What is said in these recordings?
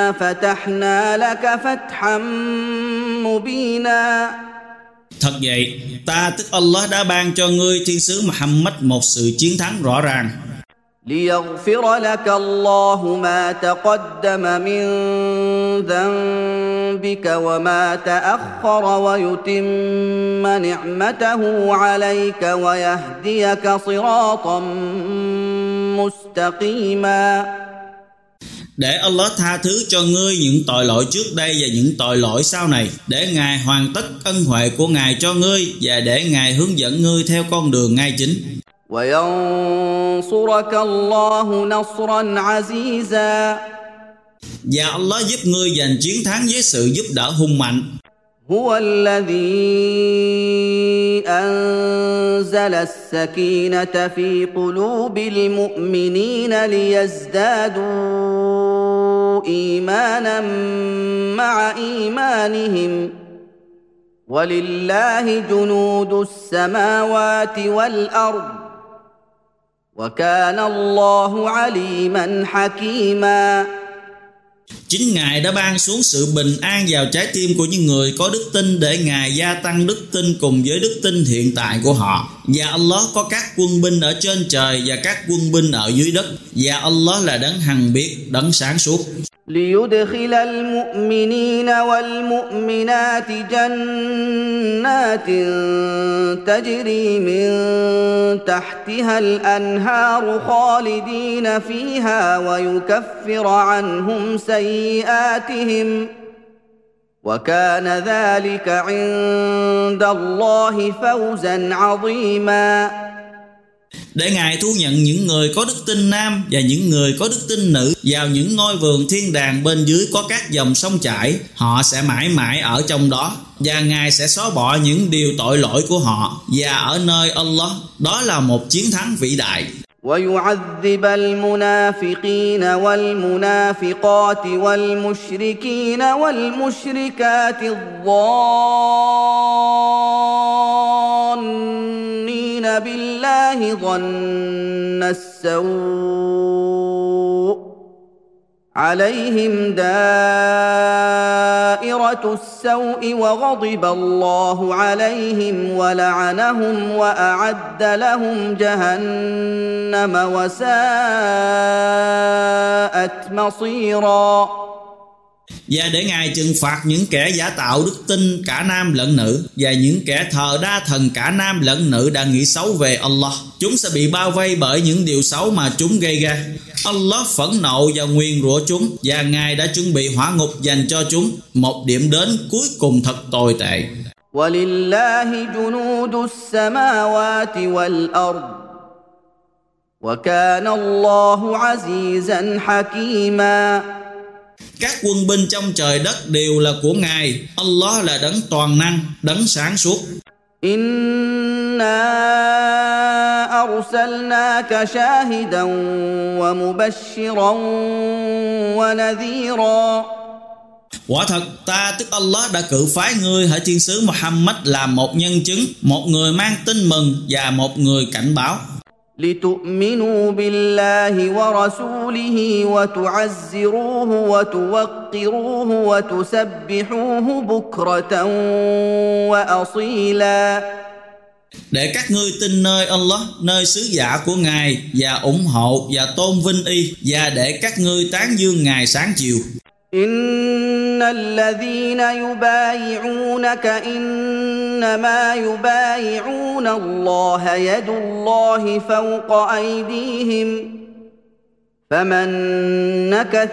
فتحنا لك فتحا مبينا. Thật vậy, ta tức Allah đã ban cho ngươi thiên sứ Muhammad một sự chiến thắng rõ ràng. ليغفر لك الله ما تقدم من ذنبك وما تأخر ويتم نعمته عليك ويهديك صراطا مستقيما. Để Allah tha thứ cho ngươi những tội lỗi trước đây và những tội lỗi sau này, để Ngài hoàn tất ân huệ của Ngài cho ngươi và để Ngài hướng dẫn ngươi theo con đường ngay chính. وَيَنصُرَكَ اللَّهُ نَصْرًا عَزِيزًا. Và Allah giúp ngươi giành chiến thắng với sự giúp đỡ hùng mạnh. هُوَ الَّذِي أَنزَلَ السَّكِينَةَ فِي قُلُوبِ الْمُؤْمِنِينَ لِيَزْدَادُوا إِيمَانًا مَعَ إِيمَانِهِمْ وَلِلَّهِ جُنُودُ السَّمَاوَاتِ وَالْأَرْضِ وَكَانَ اللَّهُ عَلِيمًا حَكِيمًا. Chính Ngài đã ban xuống sự bình an vào trái tim của những người có đức tin để Ngài gia tăng đức tin cùng với đức tin hiện tại của họ. Và Allah có các quân binh ở trên trời và các quân binh ở dưới đất. Và Allah là đấng hằng biết, đấng sáng suốt. ليدخل المؤمنين والمؤمنات جنات تجري من تحتها الأنهار خالدين فيها ويكفر عنهم سيئاتهم وكان ذلك عند الله فوزا عظيما. Để Ngài thu nhận những người có đức tin nam và những người có đức tin nữ vào những ngôi vườn thiên đàng bên dưới có các dòng sông chảy. Họ sẽ mãi mãi ở trong đó, và Ngài sẽ xóa bỏ những điều tội lỗi của họ. Và ở nơi Allah, đó là một chiến thắng vĩ đại. وَيُعَذِّبَ الْمُنَافِقِينَ وَالْمُنَافِقَاتِ وَالْمُشْرِكِينَ وَالْمُشْرِكَاتِ الظَّانِّينَ بِاللَّهِ ظَنَّ السَّوْءِ عليهم دائرة السوء وغضب الله عليهم ولعنهم وأعد لهم جهنم وساءت مصيرا. Và để Ngài trừng phạt những kẻ giả tạo đức tin cả nam lẫn nữ, và những kẻ thờ đa thần cả nam lẫn nữ đã nghĩ xấu về Allah. Chúng sẽ bị bao vây bởi những điều xấu mà chúng gây ra. Allah phẫn nộ và nguyền rủa chúng, và Ngài đã chuẩn bị hỏa ngục dành cho chúng, một điểm đến cuối cùng thật tồi tệ. وَلِلَّهِ جُنُودُ السَّمَاوَاتِ وَالْأَرْضِ وَكَانَ اللَّهُ عَزِيزًا حَكِيمًا. Các quân binh trong trời đất đều là của Ngài. Allah là đấng toàn năng, đấng sáng suốt. إِنَّا أَرْسَلْنَاكَ شَاهِدًا وَمُبَشِّرًا وَنَذِيرًا. Quả thật, ta tức Allah đã cử phái ngươi hỡi thiên sứ Muhammad làm một nhân chứng, một người mang tin mừng và một người cảnh báo. لِتُؤْمِنُوا بِاللَّهِ وَرَسُولِهِ وَتُعَزِّرُوهُ وَتُوَقِّرُوهُ وَتُسَبِّحُوهُ بُكْرَةً وَأَصِيلًا. Để các ngươi tin nơi Allah, nơi sứ giả của Ngài, và ủng hộ và tôn vinh y, và để các ngươi tán dương Ngài sáng chiều. إن الذين يبايعونك إنما يبايعون الله يد الله فوق أيديهم فمن نكث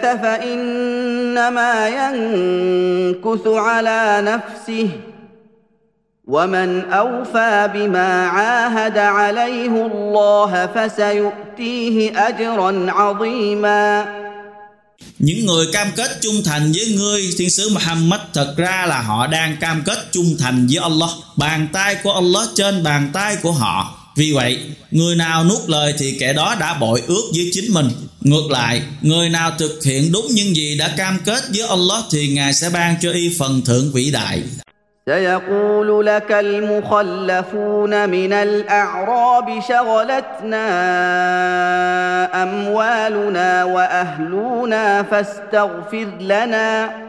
فإنما ينكث على نفسه ومن أوفى بما عاهد عليه الله فسيؤتيه أجرا عظيما. Những người cam kết trung thành với ngươi, thiên sứ Muhammad, thật ra là họ đang cam kết trung thành với Allah. Bàn tay của Allah trên bàn tay của họ. Vì vậy, người nào nuốt lời thì kẻ đó đã bội ước với chính mình. Ngược lại, người nào thực hiện đúng những gì đã cam kết với Allah thì Ngài sẽ ban cho y phần thưởng vĩ đại. سيقول لك المخلفون من الأعراب شغلتنا أموالنا وأهلنا فاستغفر لنا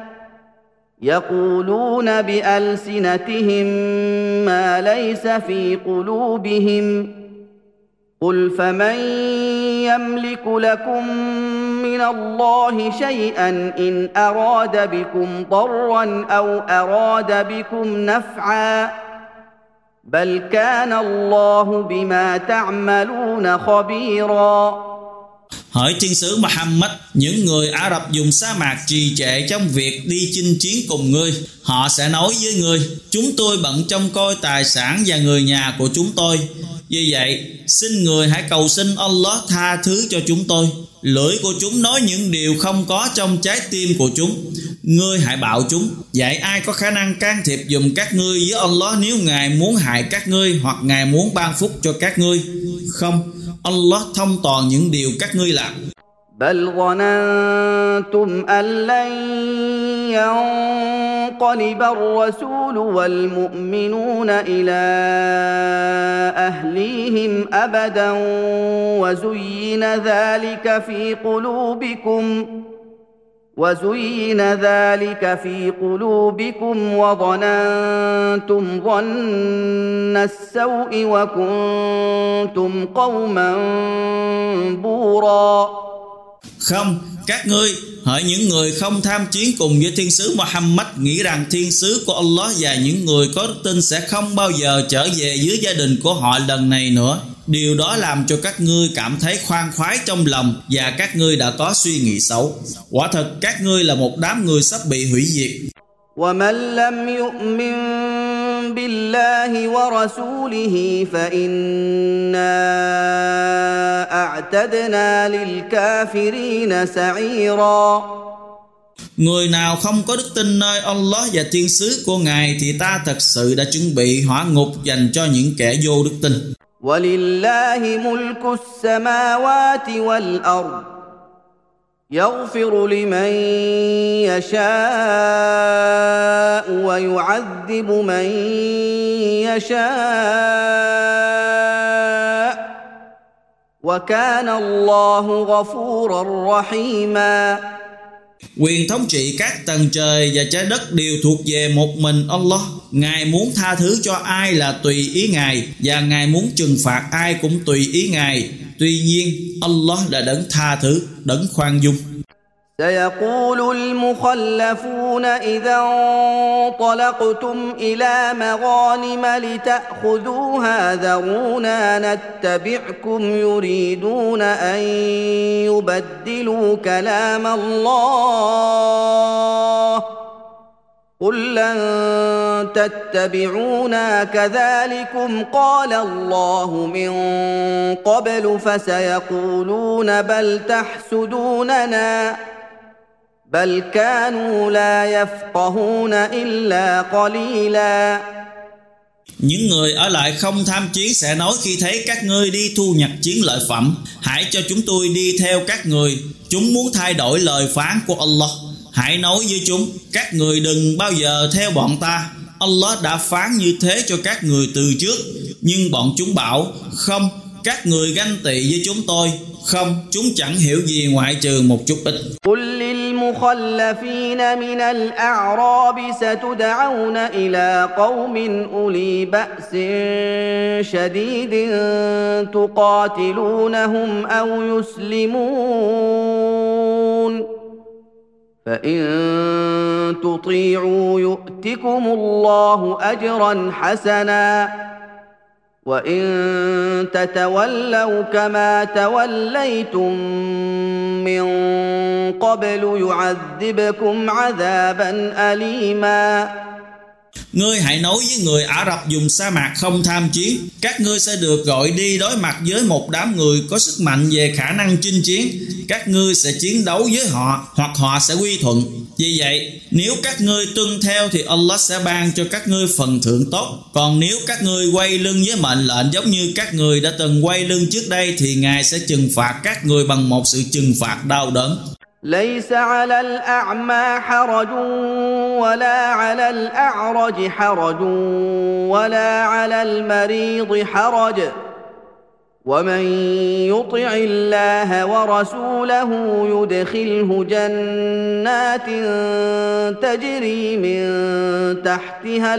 يقولون بألسنتهم ما ليس في قلوبهم قل فمن يملك لكم من الله شيئا إن أراد بكم ضرا أو أراد بكم نفعا بل كان الله بما تعملون خبيرا. Hỡi thiên sứ Muhammad, những người Ả Rập dùng sa mạc trì trệ trong việc đi chinh chiến cùng ngươi. Họ sẽ nói với ngươi: chúng tôi bận trông coi tài sản và người nhà của chúng tôi. Vì vậy, xin người hãy cầu xin Allah tha thứ cho chúng tôi. Lưỡi của chúng nói những điều không có trong trái tim của chúng. Ngươi hãy bảo chúng: vậy ai có khả năng can thiệp giùm các ngươi với Allah nếu Ngài muốn hại các ngươi hoặc Ngài muốn ban phúc cho các ngươi? Không, Allah thông toàn những điều các ngươi làm. بل ظننتم أن لن ينقلب الرسول والمؤمنون إلى أهليهم أبدا وزين ذلك في قلوبكم وظننتم ظن السوء وكنتم قوما بورا. Không, các ngươi, hỡi những người không tham chiến cùng với thiên sứ Muhammad nghĩ rằng thiên sứ của Allah và những người có đức tin sẽ không bao giờ trở về dưới gia đình của họ lần này nữa. Điều đó làm cho các ngươi cảm thấy khoan khoái trong lòng và các ngươi đã có suy nghĩ xấu. Quả thật các ngươi là một đám người sắp bị hủy diệt. وَمَنْ لَمْ يُؤْمِنْ بِاللَّهِ وَرَسُولِهِ فَإِنَّا أَعْتَدْنَا لِلْكَافِرِينَ سَعِيرًا. Người nào không có đức tin nơi Allah và thiên sứ của Ngài thì ta thật sự đã chuẩn bị hỏa ngục dành cho những kẻ vô đức tin. وَلِلَّهِ مُلْكُ السَّمَاوَاتِ وَالْأَرْضِ يَغْفِرُ لِمَن يَشَاءُ وَيُعَذِّبُ مَن يَشَاءُ وَكَانَ اللَّهُ غَفُورًا رَّحِيمًا. Quyền thống trị các tầng trời và trái đất đều thuộc về một mình Allah. Ngài muốn tha thứ cho ai là tùy ý Ngài, và Ngài muốn trừng phạt ai cũng tùy ý Ngài. Tuy nhiên, Allah là đấng tha thứ, đấng khoan dung. سيقول المخلفون إذا انطلقتم إلى مغانم لتأخذوها ذرونا نتبعكم يريدون أن يبدلوا كلام الله قل لن تتبعونا كذلكم قال الله من قبل فسيقولون بل تحسدوننا بل كانوا لا يفقهون إلا قليلا. Những người ở lại không tham chiến sẽ nói khi thấy các ngươi đi thu nhặt chiến lợi phẩm: hãy cho chúng tôi đi theo các người. Chúng muốn thay đổi lời phán của Allah. Hãy nói với chúng: các người đừng bao giờ theo bọn ta. Allah đã phán như thế cho các người từ trước. Nhưng bọn chúng bảo: không, các người ganh tị với chúng tôi. Không, chúng chẳng hiểu gì ngoại trừ một chút ít. قل للمخلفين من الأعراب ستدعون إلى قوم أولي بأس شديد تقاتلونهم أو يسلمون فإن تطيعوا يؤتكم الله أجرا حسنا وإن تتولوا كما توليتم من قبل يعذبكم عذابا أليما. Ngươi hãy nói với người Ả Rập dùng sa mạc không tham chiến: các ngươi sẽ được gọi đi đối mặt với một đám người có sức mạnh về khả năng chinh chiến. Các ngươi sẽ chiến đấu với họ, hoặc họ sẽ quy thuận. Vì vậy, nếu các ngươi tuân theo thì Allah sẽ ban cho các ngươi phần thưởng tốt. Còn nếu các ngươi quay lưng với mệnh lệnh giống như các ngươi đã từng quay lưng trước đây thì Ngài sẽ trừng phạt các ngươi bằng một sự trừng phạt đau đớn. ليس على الأعمى حرج ولا على الأعرج حرج ولا على المريض حرج ومن يطع الله ورسوله يدخله جنات تجري من تحتها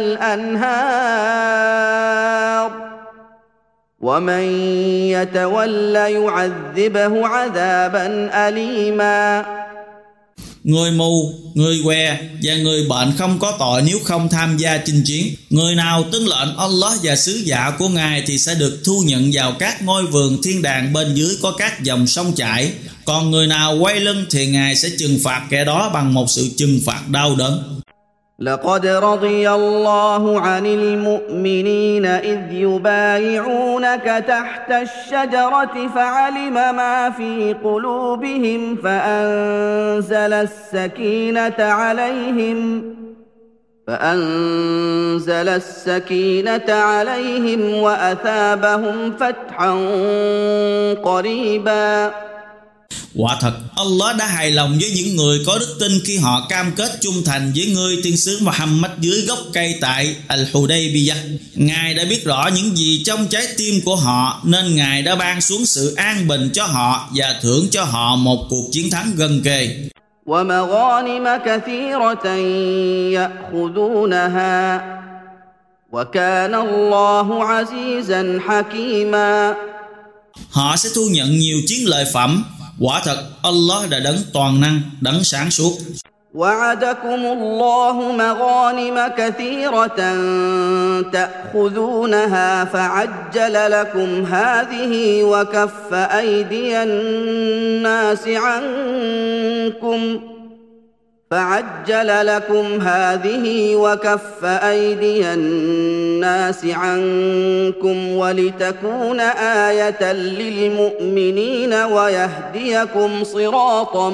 الأنهار ومن يتول يعذبه عذابا أليما. Người mù, người què và người bệnh không có tội nếu không tham gia chinh chiến. Người nào tuân lệnh Allah và sứ giả của Ngài thì sẽ được thu nhận vào các ngôi vườn thiên đàng bên dưới có các dòng sông chảy. Còn người nào quay lưng thì Ngài sẽ trừng phạt kẻ đó bằng một sự trừng phạt đau đớn. لقد رضي الله عن المؤمنين إذ يبايعونك تحت الشجرة فعلم ما في قلوبهم فأنزل السكينة عليهم وأثابهم فتحا قريبا. Quả thật, Allah đã hài lòng với những người có đức tin khi họ cam kết chung thành với ngươi tiên sứ Muhammad dưới gốc cây tại Al-Hudaybiyah. Ngài đã biết rõ những gì trong trái tim của họ nên Ngài đã ban xuống sự an bình cho họ và thưởng cho họ một cuộc chiến thắng gần kề. وَمَغَانِمَ كَثِيرَةً يَأْخُذُونَهَا وَكَانَ اللَّهُ عَزِيزًا حَكِيمًا. Họ sẽ thu nhận nhiều chiến lợi phẩm. Quả thật, Allah đã đấng toàn năng, đấng sáng suốt. وعدكم الله مغانم كثيرة تأخذونها فعجل لكم هذه وكف أيدي الناس عنكم ولتكون آية للمؤمنين ويهديكم صراطا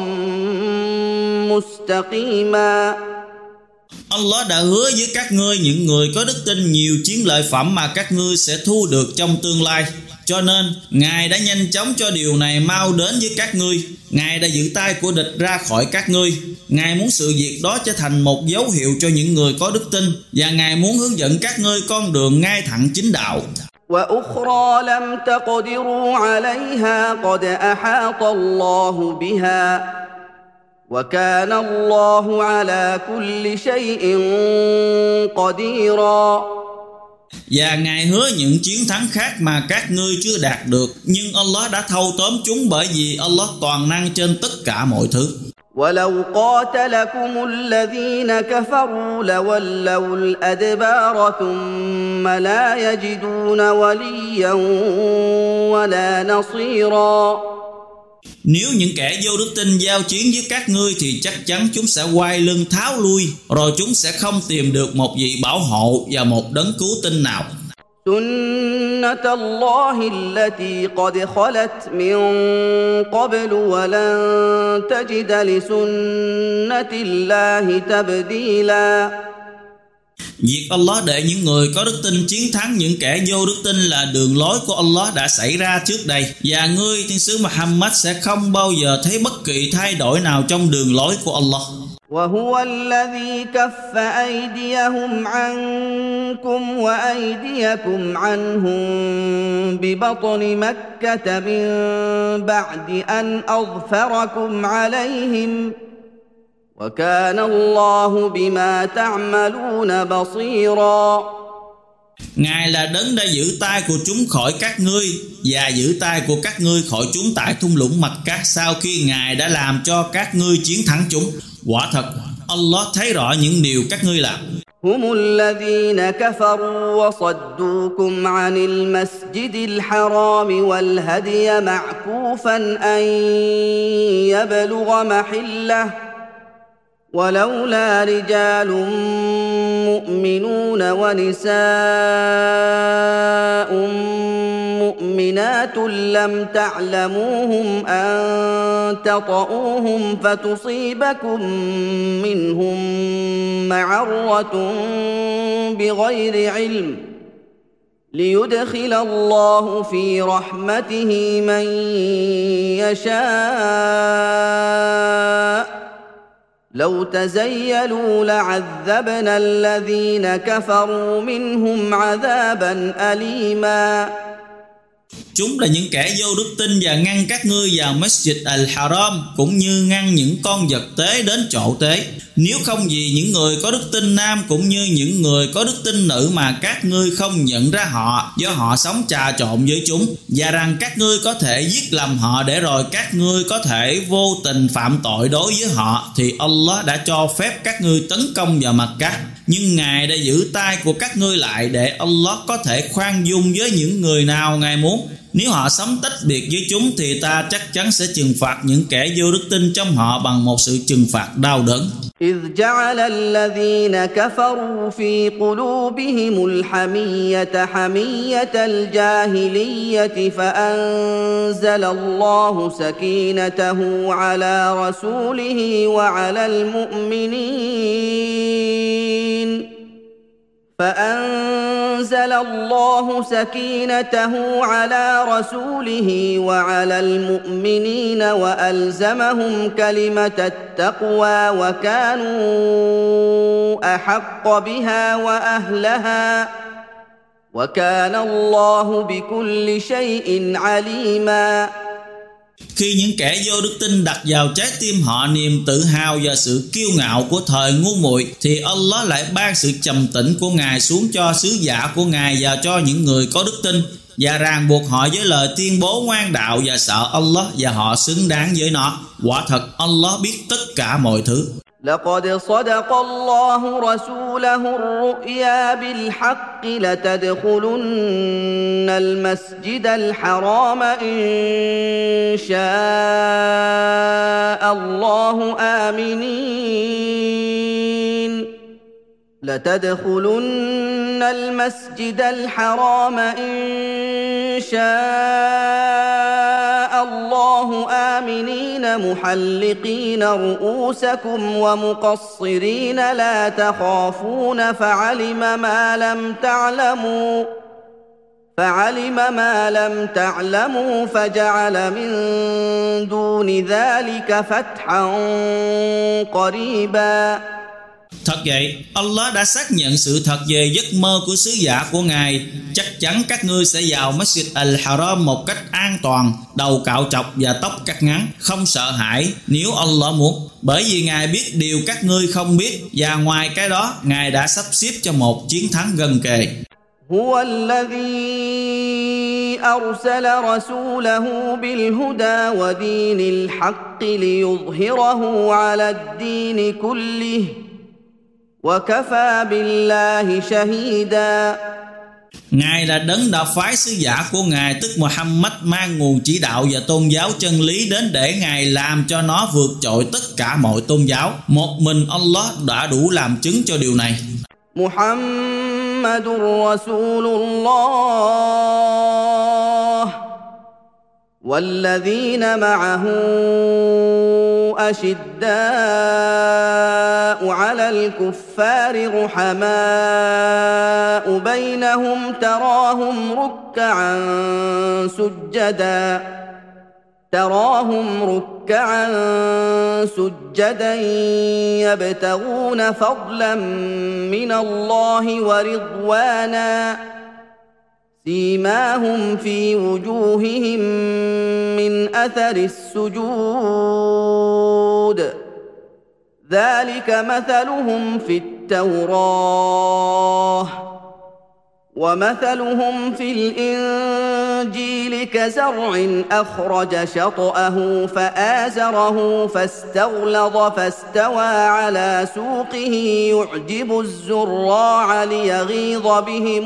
مستقيما. Allah đã hứa với các ngươi những người có đức tin nhiều chiến lợi phẩm mà các ngươi sẽ thu được trong tương lai. Cho nên Ngài đã nhanh chóng cho điều này mau đến với các ngươi. Ngài đã giữ tay của địch ra khỏi các ngươi. Ngài muốn sự việc đó trở thành một dấu hiệu cho những người có đức tin, và Ngài muốn hướng dẫn các ngươi con đường ngay thẳng chính đạo. وأخرى لم تقدروا عليها قد أحاط الله بها وكان الله على كل شيء قديرا. Và Ngài hứa những chiến thắng khác mà các ngươi chưa đạt được, nhưng Allah đã thâu tóm chúng bởi vì Allah toàn năng trên tất cả mọi thứ. وَلَوْ قَاتَلَكُمُ الَّذِينَ كَفَرُوا لَوَلَّوُا الْأَدْبَارَ ثُمَّ لَا يَجِدُونَ وَلِيًّا وَلَا نَصِيرًا. Nếu những kẻ vô đức tin giao chiến với các ngươi thì chắc chắn chúng sẽ quay lưng tháo lui, rồi chúng sẽ không tìm được một vị bảo hộ và một đấng cứu tinh nào. سُنَّةَ اللَّهِ الَّتِي قَدْ خَلَتْ مِن قَبْلُ وَلَن تَجِدَ لِسُنَّةِ اللَّهِ تَبْدِيلًا. Việc Allah để những người có đức tin chiến thắng những kẻ vô đức tin là đường lối của Allah đã xảy ra trước đây, và ngươi tiên sứ Muhammad sẽ không bao giờ thấy bất kỳ thay đổi nào trong đường lối của Allah. وَهُوَ الَّذِي كَفَّ أَيْدِيَهُمْ عَنكُمْ وَأَيْدِيَكُمْ عَنْهُمْ بِبَطْنِ مَكَّةَ مِن بَعْدِ أَنْ أَظْفَرَكُمْ عَلَيْهِمْ وَكَانَ اللَّهُ بِمَا تَعْمَلُونَ بَصِيرًا. Ngài là đấng đã giữ tay của chúng khỏi các ngươi và giữ tay của các ngươi khỏi chúng tại thung lũng Mạch Cát sau khi Ngài đã làm cho các ngươi chiến thắng chúng. Quả thật, Allah thấy rõ những điều các ngươi làm. هم الذين كفروا وصدوكم عن المسجد الحرام والهدي معكوفا أن يبلغ محله ولولا رجال مؤمنون ونساء مؤمنات لم تعلموهم أن تطؤوهم فتصيبكم منهم معرة بغير علم ليدخل الله في رحمته من يشاء لو تزيلوا لعذبنا الذين كفروا منهم عذابا أليما. Chúng là những kẻ vô đức tin và ngăn các ngươi vào Masjid Al-Haram, cũng như ngăn những con vật tế đến chỗ tế. Nếu không vì những người có đức tin nam cũng như những người có đức tin nữ mà các ngươi không nhận ra họ, do họ sống trà trộn với chúng, và rằng các ngươi có thể giết lầm họ để rồi các ngươi có thể vô tình phạm tội đối với họ, thì Allah đã cho phép các ngươi tấn công vào Makkah. Nhưng Ngài đã giữ tay của các ngươi lại để Allah có thể khoan dung với những người nào Ngài muốn. Nếu họ sống tách biệt với chúng thì ta chắc chắn sẽ trừng phạt những kẻ vô đức tin trong họ bằng một sự trừng phạt đau đớn. إذ جعل الذين كفروا في قلوبهم الحمية حمية الجاهلية فأنزل الله سكينته على رسوله وعلى المؤمنين فأنزل الله سكينته على رسوله وعلى المؤمنين وألزمهم كلمة التقوى وكانوا أحق بها وأهلها وكان الله بكل شيء عليما. Khi những kẻ vô đức tin đặt vào trái tim họ niềm tự hào và sự kiêu ngạo của thời ngu muội, thì Allah lại ban sự trầm tĩnh của Ngài xuống cho sứ giả của Ngài và cho những người có đức tin, và ràng buộc họ với lời tuyên bố ngoan đạo và sợ Allah, và họ xứng đáng với nó. Quả thật Allah biết tất cả mọi thứ. لقد صدق الله رسوله الرؤيا بالحق لتدخلن المسجد الحرام إن شاء الله آمنين لتدخلن المسجد الحرام إن شاء الله آمنين محلقين رؤوسكم ومقصرين لا تخافون فعلم ما لم تعلموا فجعل من دون ذلك فتحا قريبا. Thật vậy, Allah đã xác nhận sự thật về giấc mơ của sứ giả của Ngài. Chắc chắn các ngươi sẽ vào Masjid Al-Haram một cách an toàn, đầu cạo trọc và tóc cắt ngắn, không sợ hãi nếu Allah muốn, bởi vì Ngài biết điều các ngươi không biết, và ngoài cái đó Ngài đã sắp xếp cho một chiến thắng gần kề. هو الذي أرسل رسوله بالهدى ودين الحق ليظهره على الدين كله وكفى بالله شهيدا. Ngài là đấng đã phái sứ giả của Ngài tức Muhammad mang nguồn chỉ đạo và tôn giáo chân lý đến để Ngài làm cho nó vượt trội tất cả mọi tôn giáo. Một mình Allah đã đủ làm chứng cho điều này. Muhammadur Rasulullah والذين معه أشداء على الكفار رحماء بينهم تراهم ركعا سجدا يبتغون فضلا من الله ورضوانا سيماهم في وجوههم من أثر السجود ذلك مثلهم في التوراة ومثلهم في الإنجيل كزرع أخرج شطأه فآزره فاستغلظ فاستوى على سوقه يعجب الزراع ليغيظ بهم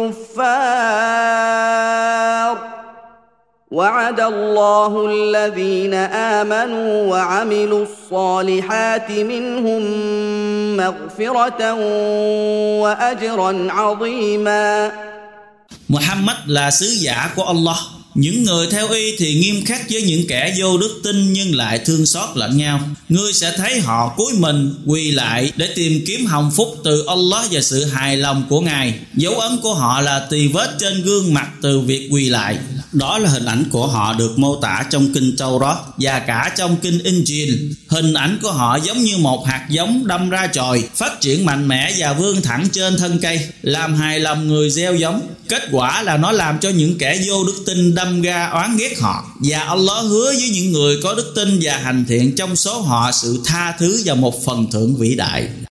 الكفار وعد الله الذين آمنوا وعملوا الصالحات منهم مغفرة وأجرا عظيما. Muhammad là sứ giả của Allah. Những người theo y thì nghiêm khắc với những kẻ vô đức tin nhưng lại thương xót lẫn nhau. Ngươi sẽ thấy họ cúi mình quỳ lại để tìm kiếm hồng phúc từ Allah và sự hài lòng của Ngài. Dấu ấn của họ là tì vết trên gương mặt từ việc quỳ lại. Đó là hình ảnh của họ được mô tả trong kinh Taurat và cả trong kinh Injil. Hình ảnh của họ giống như một hạt giống đâm ra chồi, phát triển mạnh mẽ và vươn thẳng trên thân cây, làm hài lòng người gieo giống. Kết quả là nó làm cho những kẻ vô đức tin đâm ra oán ghét họ. Và Allah hứa với những người có đức tin và hành thiện trong số họ sự tha thứ và một phần thưởng vĩ đại.